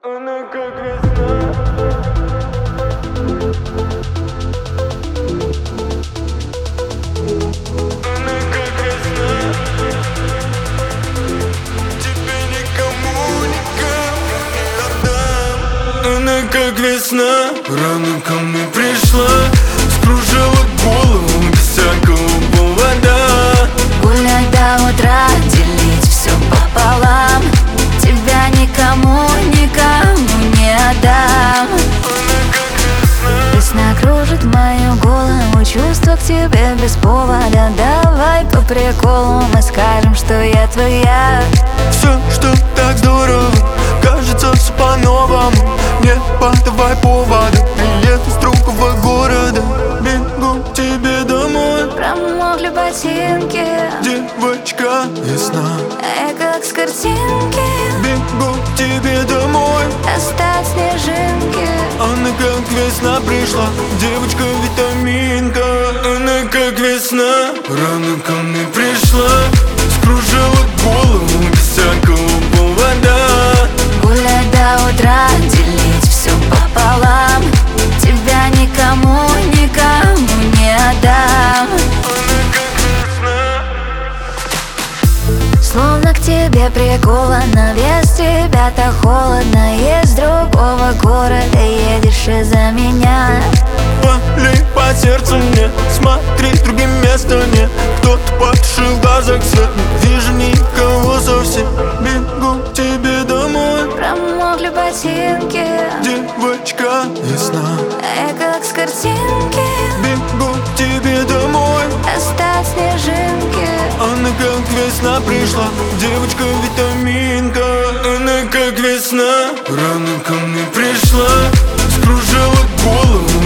Она как весна. Она как весна. Тебе никому не отдам. Она как весна. Рано ко мне пришла, скружила голову без всякого повода. Гулять до утра, делить все пополам. Тебя никому не отдам. Весна кружит мою голову, чувства к тебе без повода. Давай по приколу мы скажем, что я твоя. Все, что так здорово, кажется все по-новому. Не подавай повода, билет из другого города. Бегу к тебе домой, Промокли ботинки, девочка, весна. я как с картинки. Бегу к тебе домой, Оставь снежинки. она как весна пришла, девочка-витаминка. Она как весна, рано ко мне пришла, скружила голову без всякого повода. Гулять до утра, делить все пополам. Тебя никому не отдам. Она как весна. Словно к тебе прикована, без тебя так холодно. Из другого города едешь из-за меня. Боли по сердцу мне, смотри другим местом мне. Кто-то потушил глаза к свету, не вижу никого совсем. Бегу к тебе домой, Промокли ботинки, девочка, весна. я как с картинки. Бегу к тебе домой, Оставь снежинки. она как весна пришла, девочка-витаминка. Она как весна, рано ко мне пришла, скружила голову